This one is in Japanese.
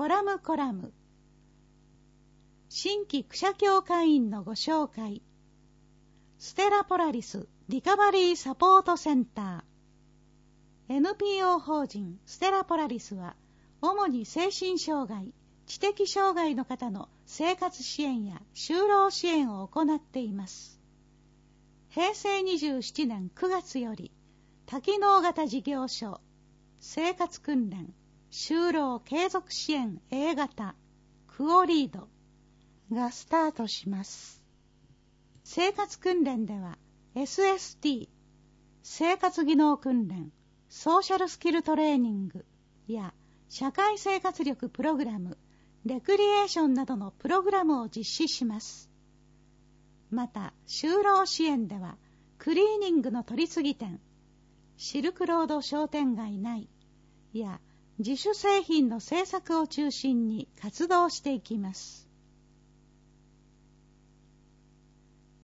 コラム新規駆者協会員のご紹介。ステラポラリスリカバリーサポートセンター NPO 法人ステラポラリスは主に精神障害、知的障害の方の生活支援や就労支援を行っています。平成27年9月より多機能型事業所生活訓練就労継続支援 A 型クオリードがスタートします。生活訓練では SST 生活技能訓練、ソーシャルスキルトレーニングや社会生活力プログラム、レクリエーションなどのプログラムを実施します。また、就労支援では、クリーニングの取り次ぎ店、シルクロード商店街内や自主製品の製作を中心に活動していきます。